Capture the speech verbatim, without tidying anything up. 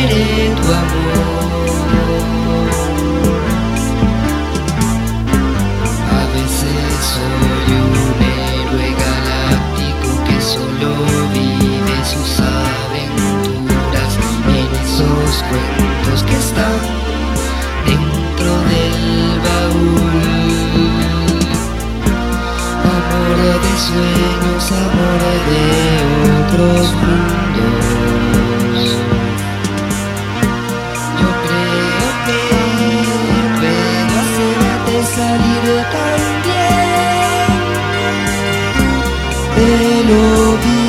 quiere tu amor. A veces soy un héroe galáctico que solo vive sus aventuras en esos cuentos que están dentro del baúl. Amor de sueños, amor de otros mundos. Yo creo que puedo hacerte salir también de lo vivo.